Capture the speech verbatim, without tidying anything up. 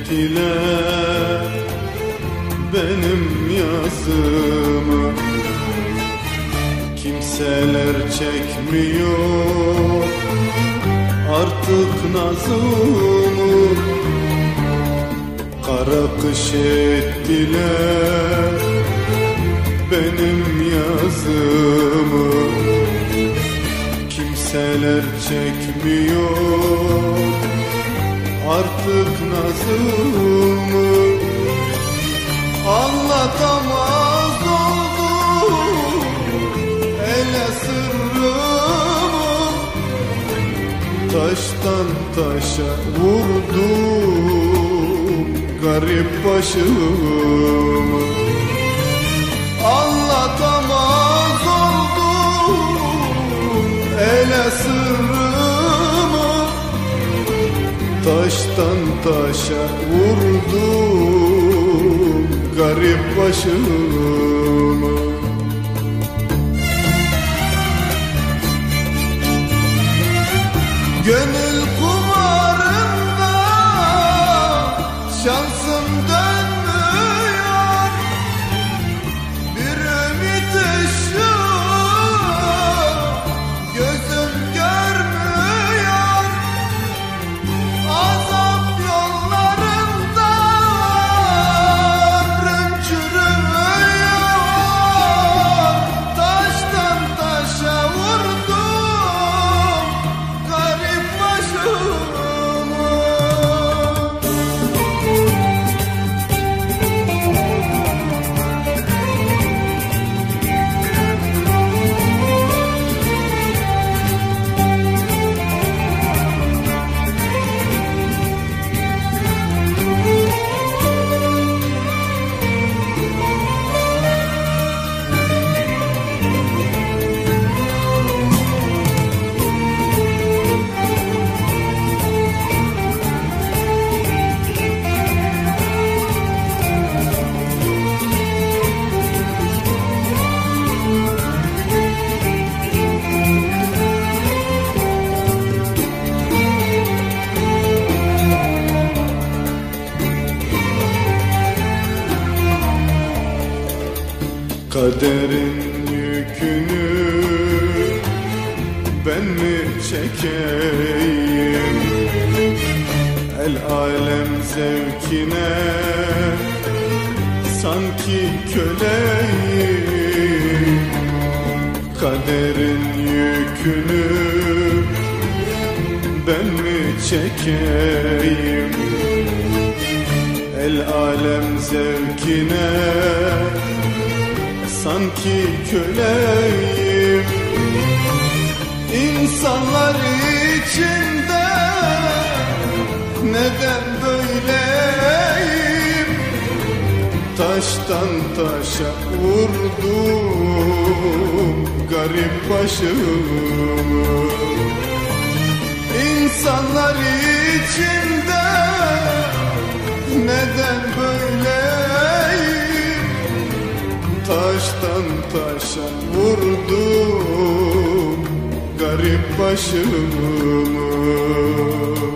ettiler benim yazımı. Kimseler çekmiyor artık nazımı. Kara kış ettiler benim yazımı. Kimseler çekmiyor artık nazımı. Anlatamaz oldum ele sırrımı. Taştan taşa vurdum garip başımı. Anlatamaz oldum ele sırrımı. Taştan taşa vurdum garip başımı. Gönül kumarında şansım dönmüyor. Bir ümit ışığı gözüm görmüyor. Azap yollarında ömrüm çürümüyor. Taştan taşa vurdum garip başımı. Kaderin yükünü ben mi çekeyim? El alem zevkine sanki köleyim. Kaderin yükünü ben mi çekeyim? El alem zevkine sanki köleyim. İnsanlar içinde neden böyleyim? Taştan taşa vurdum garip başımı. İnsanlar içinde neden böyleyim? Taştan taşa vurdum garip başımı.